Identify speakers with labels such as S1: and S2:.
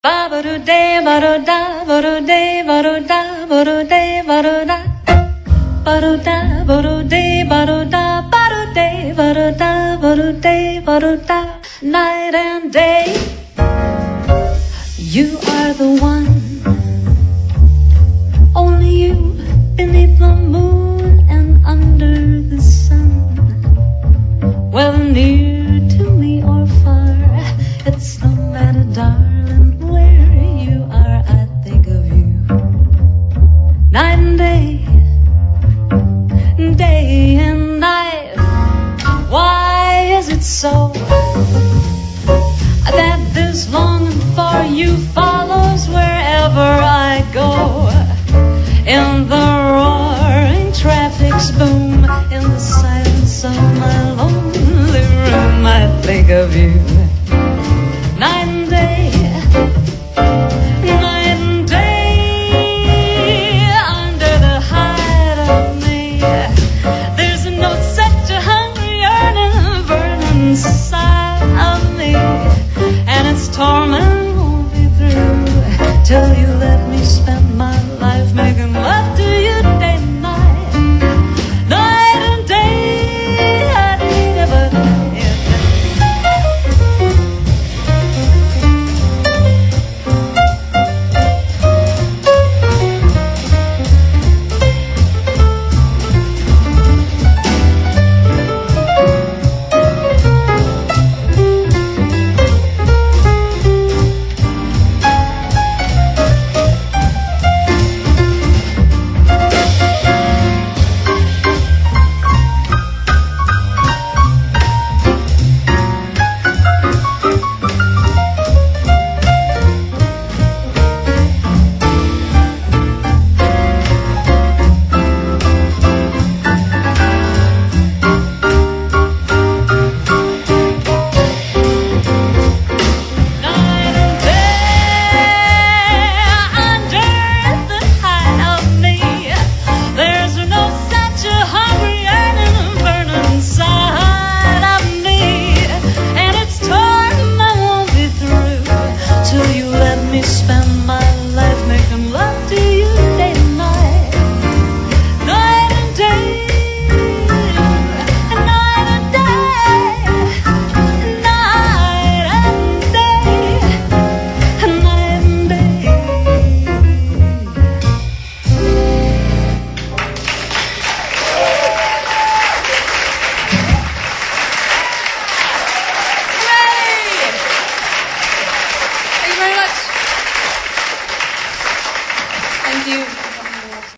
S1: Ba-ba-do-day, ba-do-da, ba-do-day, ba-do-da, ba-do-day, ba-do-da. Ba-do-da, ba-do-day, ba-do-da, ba-do-day, ba-do-da, ba-do-day, ba-do-da. Night and day, you are the one. Only you beneath the moon and under the sun. Whether near to me or far, it's no matter, darling, where you are, I think of you. Night and day, day and night. Why is it so that this longing for you follows wherever I go? In the roaring traffic's boom, in the silence of my lonely room, I think of you. Night and day, night and day, under the hide of me, there's no such a hungry yearning burning inside of me, and its torment won't be through till you let me spend my life making love to you day and night, night and day. I think about it. Spend my life making love to you day and night, night and day, night and day, night and day, night and day. Thank you very much. Thank you.